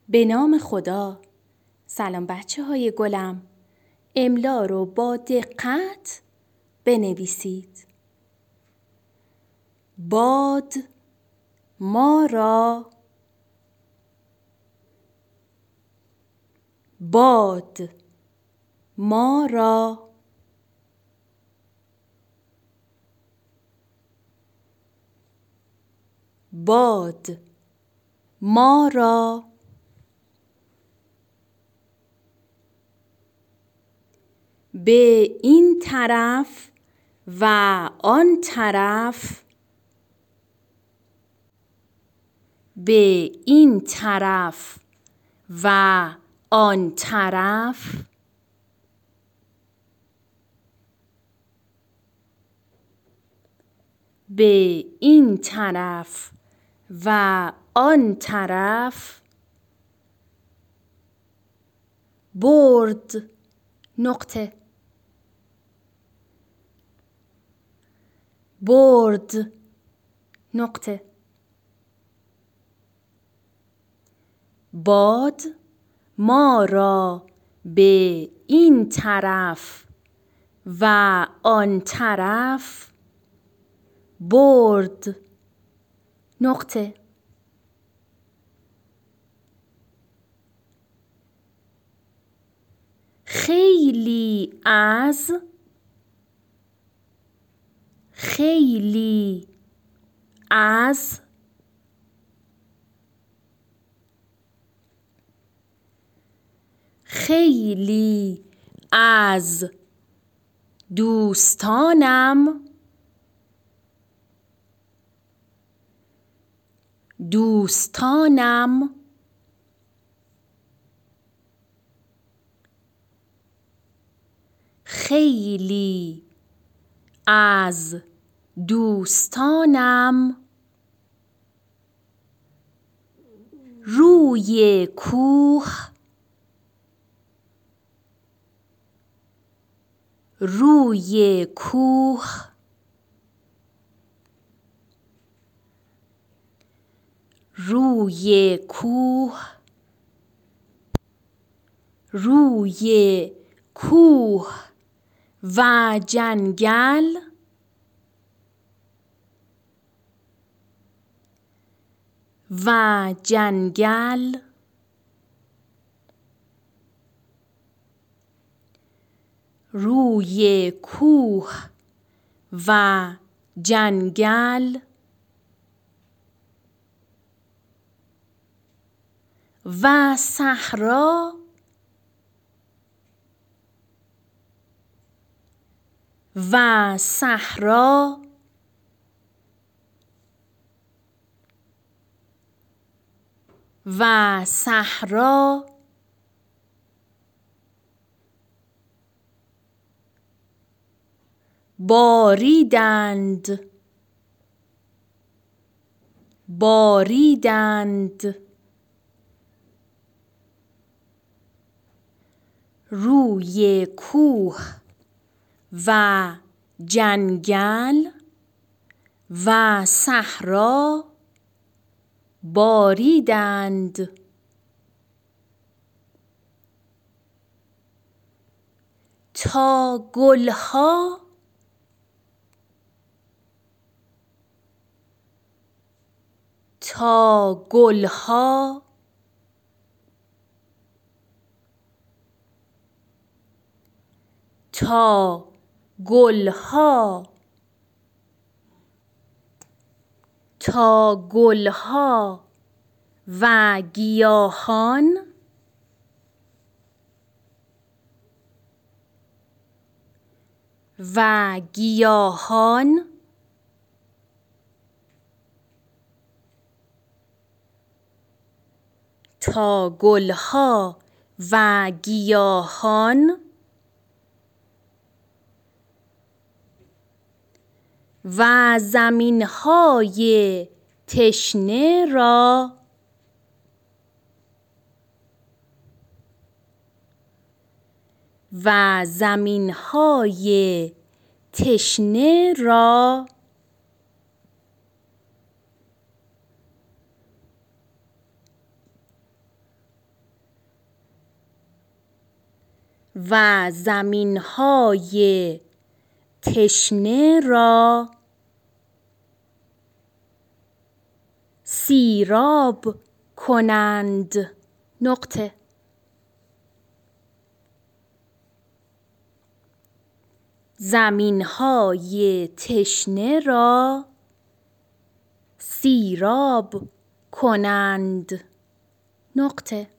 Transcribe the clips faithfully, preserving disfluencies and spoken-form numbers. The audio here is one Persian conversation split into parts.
به نام خدا. سلام بچه های گلم. املا رو با دقت بنویسید. باد ما را، باد ما را، باد ما را، به این طرف و آن طرف، به این طرف و آن طرف، به این طرف و آن طرف، برد نقطه، برد نقطه. باد ما را به این طرف و آن طرف برد نقطه. خیلی از، خیلی از، خیلی از دوستانم، دوستانم، خیلی از دوستانم روی کوه، روی کوه، روی کوه، روی کوه و جنگل، و جنگل، روی کوه و جنگل و صحرا، و صحرا، و صحرا، باریدند، باریدند، روی کوه و جنگل و صحرا باریدند. تا گلها، تا گلها، تا گلها، تا گلها و گیاهان، و گیاهان، تا گلها و گیاهان و زمین‌های تشنه را، و زمین‌های تشنه را و زمین‌های تشنه را سیراب کنند. نقطه. زمین‌های تشنه را سیراب کنند. نقطه.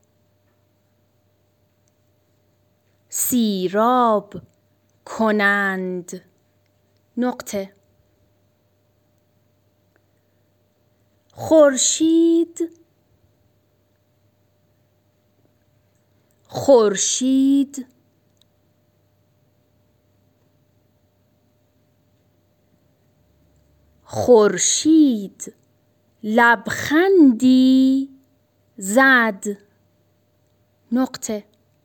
سیراب کنند. نقطه. خورشید خورشید خورشید لبخندی زد. نقطه.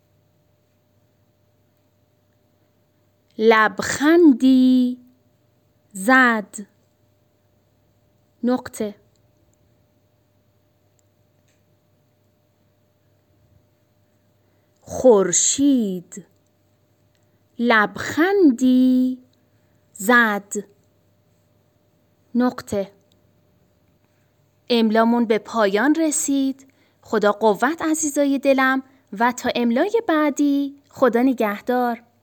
لبخندی زد. نقطه. خورشید لبخندی زد. نقطه. املامون به پایان رسید. خدا قوت عزیزای دلم و تا املای بعدی خدا نگهدار.